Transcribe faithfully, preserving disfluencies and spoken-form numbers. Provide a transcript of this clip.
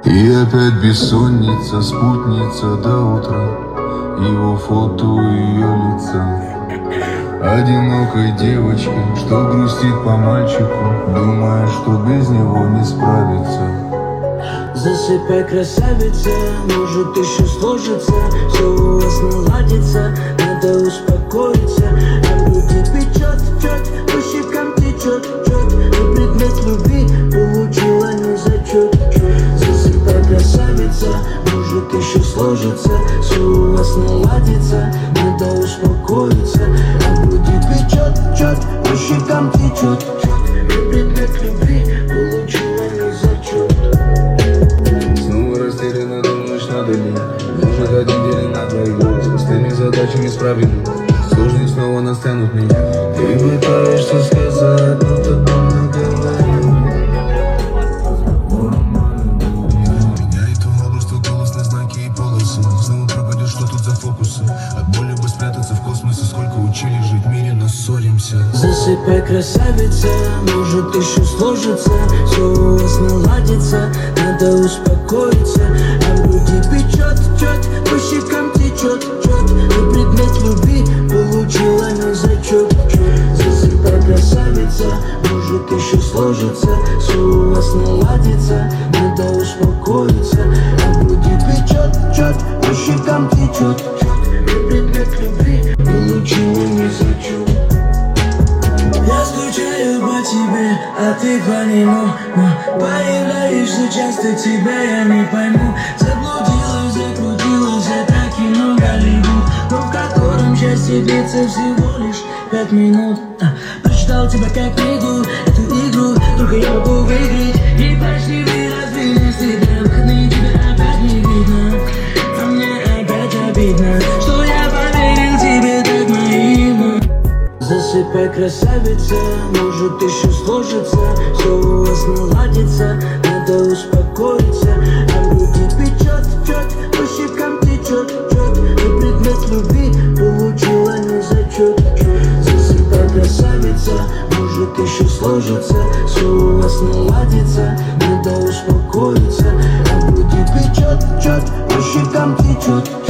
И опять бессонница, спутница до утра, его фото у ее лица. Одинокой девочки, что грустит по мальчику, думая, что без него не справится. Засыпай, красавица, может еще сложится, все у вас наладится, надо успокоиться. А груди печет, чет, по щекам течет, чет, и предмет любви получила не зачет. Засыпай, красавица, может еще сложится, все у вас наладится, надо успокоиться. А груди печет, чет, по щекам течет, чет, и предмет любви получила не зачет. Растерянно думаешь, надо ли? Может, один день на двоих, с простыми задачами справим. Сложность снова настанут меня. Ты пытаешься сказать, но так больно говорю. Меняет твой образ, твой голос на знаки и полосы. Снова пропадешь, что тут за фокусы? От боли бы спрятаться в космосе. Сколько учили жить в мире, но ссоримся. Засыпай, красавица, может еще сложится, все у вас наладится, надо успокоиться. А груди печет, чет, по щекам течет, чет, и предмет любви получила не зачет. Засыпай, красавица, может еще сложится, все у вас наладится, надо успокоиться. А груди печет, чет, по щекам течет, чет, и предмет любви получила не зачет. Я скучаю по тебе, а ты по нему, но появляешься часто, тебя я не пойму. Заблудилась, закрутилась, это кино Голливуд, но в котором счастье длится всего лишь пять минут. а, Прочитал тебя как книгу, эту игру только я могу выиграть. И почти выразили стыдно, выходные тебя опять не видно. А мне опять обидно, что я поверил тебе так наивно. Засыпай, красавица, может еще сложится, все у вас наладится, надо успокоиться. А груди печет, чет, по щекам течет, чет, и предмет любви получила не зачет. Засыпай, красавица, может еще сложится, все у вас наладится, надо успокоиться. А груди печет, чет, по щекам течет.